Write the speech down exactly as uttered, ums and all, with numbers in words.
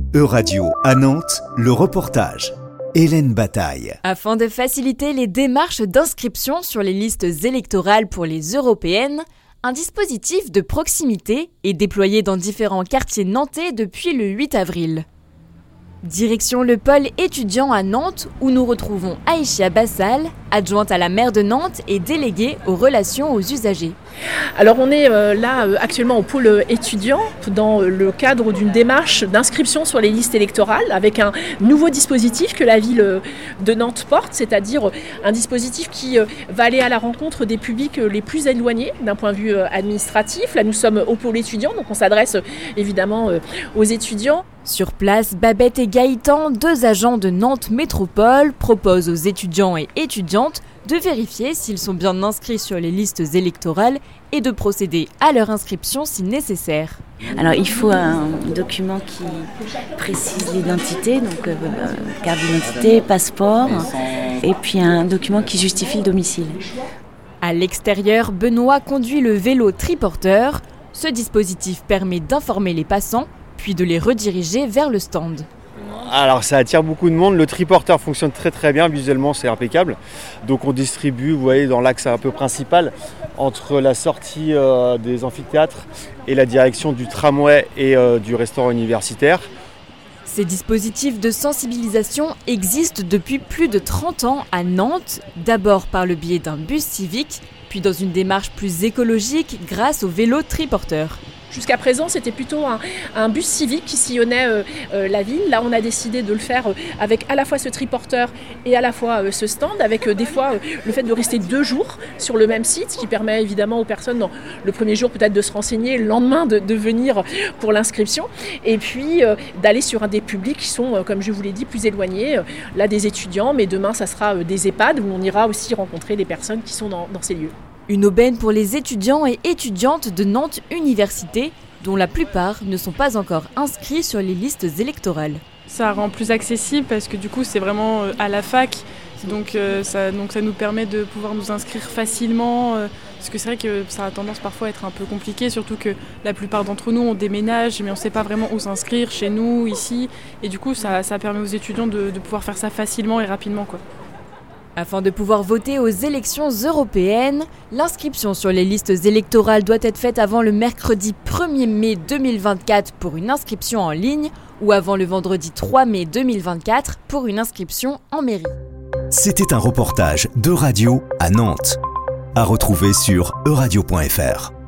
Euradio à Nantes, le reportage. Hélène Bataille. Afin de faciliter les démarches d'inscription sur les listes électorales pour les européennes, un dispositif de proximité est déployé dans différents quartiers nantais depuis le huit avril. Direction le pôle étudiant à Nantes où nous retrouvons Aïcha Bassal, adjointe à la maire de Nantes et déléguée aux relations aux usagers. Alors on est euh, là euh, actuellement au pôle étudiant dans le cadre d'une démarche d'inscription sur les listes électorales avec un nouveau dispositif que la ville de Nantes porte, c'est-à-dire un dispositif qui euh, va aller à la rencontre des publics les plus éloignés d'un point de vue euh, administratif. Là nous sommes au pôle étudiant, donc on s'adresse euh, évidemment euh, aux étudiants. Sur place, Babette et Gaëtan, deux agents de Nantes Métropole, proposent aux étudiants et étudiantes de vérifier s'ils sont bien inscrits sur les listes électorales et de procéder à leur inscription si nécessaire. Alors il faut un document qui précise l'identité, donc euh, carte d'identité, passeport, et puis un document qui justifie le domicile. À l'extérieur, Benoît conduit le vélo triporteur. Ce dispositif permet d'informer les passants puis de les rediriger vers le stand. Alors ça attire beaucoup de monde, le triporteur fonctionne très très bien, visuellement c'est impeccable. Donc on distribue, vous voyez, dans l'axe un peu principal, entre la sortie euh, des amphithéâtres et la direction du tramway et euh, du restaurant universitaire. Ces dispositifs de sensibilisation existent depuis plus de trente ans à Nantes, d'abord par le biais d'un bus civique, puis dans une démarche plus écologique grâce au vélo triporteur. Jusqu'à présent, c'était plutôt un, un bus civique qui sillonnait euh, euh, la ville. Là, on a décidé de le faire euh, avec à la fois ce triporteur et à la fois euh, ce stand, avec euh, des fois euh, le fait de rester deux jours sur le même site, ce qui permet évidemment aux personnes, dans le premier jour peut-être de se renseigner, le lendemain de, de venir pour l'inscription, et puis euh, d'aller sur un des publics qui sont, euh, comme je vous l'ai dit, plus éloignés. Euh, là, des étudiants, mais demain, ça sera euh, des EHPAD où on ira aussi rencontrer des personnes qui sont dans, dans ces lieux. Une aubaine pour les étudiants et étudiantes de Nantes Université, dont la plupart ne sont pas encore inscrits sur les listes électorales. Ça rend plus accessible parce que du coup c'est vraiment à la fac, donc, euh, ça, donc ça nous permet de pouvoir nous inscrire facilement, euh, parce que c'est vrai que ça a tendance parfois à être un peu compliqué, surtout que la plupart d'entre nous on déménage mais on ne sait pas vraiment où s'inscrire, chez nous, ici, et du coup ça, ça permet aux étudiants de, de pouvoir faire ça facilement et rapidement, quoi. Afin de pouvoir voter aux élections européennes, l'inscription sur les listes électorales doit être faite avant le mercredi premier mai deux mille vingt-quatre pour une inscription en ligne ou avant le vendredi trois mai deux mille vingt-quatre pour une inscription en mairie. C'était un reportage d'Euradio à Nantes. À retrouver sur euradio point f r.